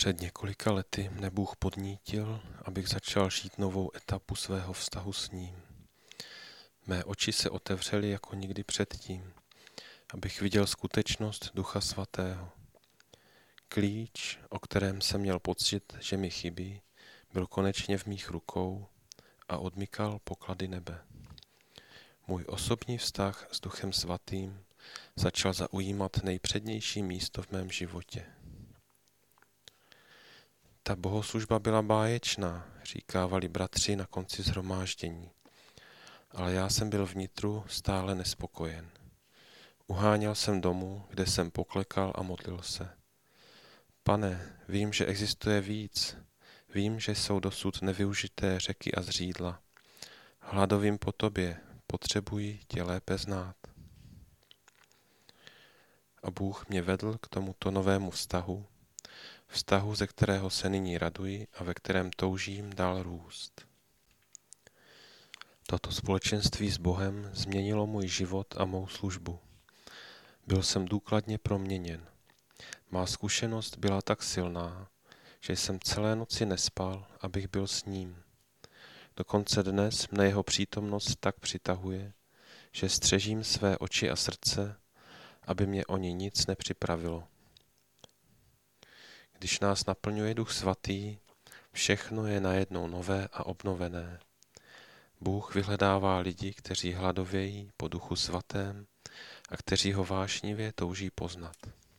Před několika lety mne Bůh podnítil, abych začal žít novou etapu svého vztahu s ním. Mé oči se otevřely jako nikdy předtím, abych viděl skutečnost Ducha Svatého. Klíč, o kterém jsem měl pocit, že mi chybí, byl konečně v mých rukou a odmykal poklady nebe. Můj osobní vztah s Duchem Svatým začal zaujímat nejpřednější místo v mém životě. Ta bohoslužba byla báječná, říkávali bratři na konci shromáždění, ale já jsem byl vnitru stále nespokojen. Uháněl jsem domů, kde jsem poklekal a modlil se. Pane, vím, že existuje víc. Vím, že jsou dosud nevyužité řeky a zřídla. Hladovím po tobě, potřebuji tě lépe znát. A Bůh mě vedl k tomuto novému vztahu, ze kterého se nyní raduji a ve kterém toužím dál růst. Toto společenství s Bohem změnilo můj život a mou službu. Byl jsem důkladně proměněn. Má zkušenost byla tak silná, že jsem celé noci nespal, abych byl s ním. Dokonce dnes mne jeho přítomnost tak přitahuje, že střežím své oči a srdce, aby mě o ní nic nepřipravilo. Když nás naplňuje Duch Svatý, všechno je najednou nové a obnovené. Bůh vyhledává lidi, kteří hladovějí po Duchu Svatém a kteří ho vášnivě touží poznat.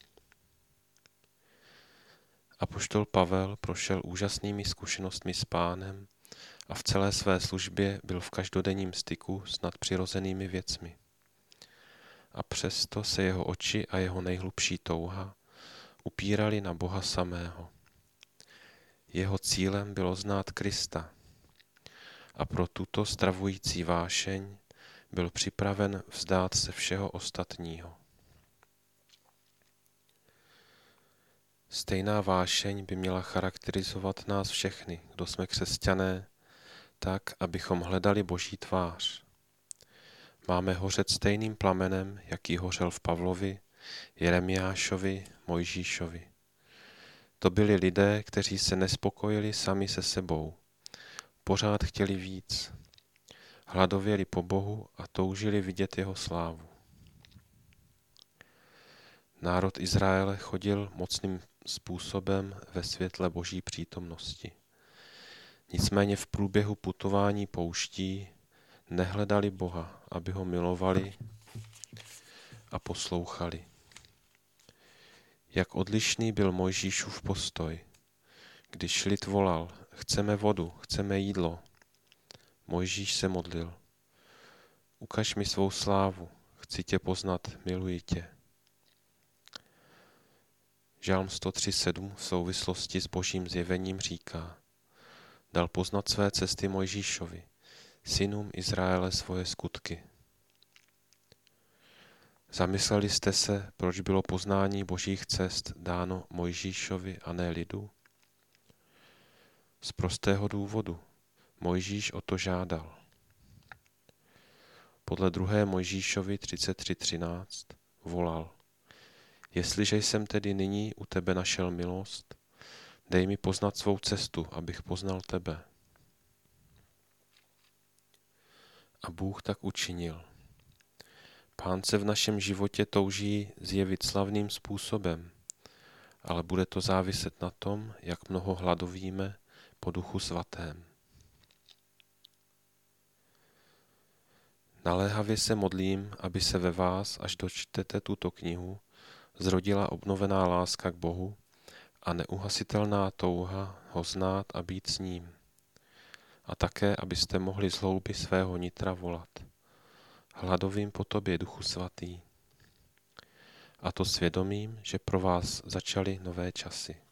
Apoštol Pavel prošel úžasnými zkušenostmi s Pánem a v celé své službě byl v každodenním styku s nadpřirozenými věcmi. A přesto se jeho oči a jeho nejhlubší touha upírali na Boha samého. Jeho cílem bylo znát Krista a pro tuto stravující vášeň byl připraven vzdát se všeho ostatního. Stejná vášeň by měla charakterizovat nás všechny, kdo jsme křesťané, tak, abychom hledali Boží tvář. Máme hořet stejným plamenem, jaký hořel v Pavlovi, Jeremiášovi, Mojžíšovi. To byli lidé, kteří se nespokojili sami se sebou. Pořád chtěli víc. Hladověli po Bohu a toužili vidět jeho slávu. Národ Izraele chodil mocným způsobem ve světle Boží přítomnosti. Nicméně v průběhu putování pouští nehledali Boha, aby ho milovali a poslouchali. Jak odlišný byl Mojžíšův postoj. Když lid volal, chceme vodu, chceme jídlo, Mojžíš se modlil. Ukaž mi svou slávu, chci tě poznat, miluji tě. Žalm 103:7 v souvislosti s Božím zjevením říká: Dal poznat své cesty Mojžíšovi, synům Izraele svoje skutky. Zamysleli jste se, proč bylo poznání Božích cest dáno Mojžíšovi a ne lidu? Z prostého důvodu. Mojžíš o to žádal. Podle 2. Mojžíšovi 33:13 volal: Jestliže jsem tedy nyní u tebe našel milost, dej mi poznat svou cestu, abych poznal tebe. A Bůh tak učinil. Pán se v našem životě touží zjevit slavným způsobem, ale bude to záviset na tom, jak mnoho hladovíme po Duchu Svatém. Naléhavě se modlím, aby se ve vás, až dočtete tuto knihu, zrodila obnovená láska k Bohu a neuhasitelná touha ho znát a být s ním. A také, abyste mohli z hloubi svého nitra volat: Hladovím po tobě, Duchu Svatý. A to svědomím, že pro vás začaly nové časy.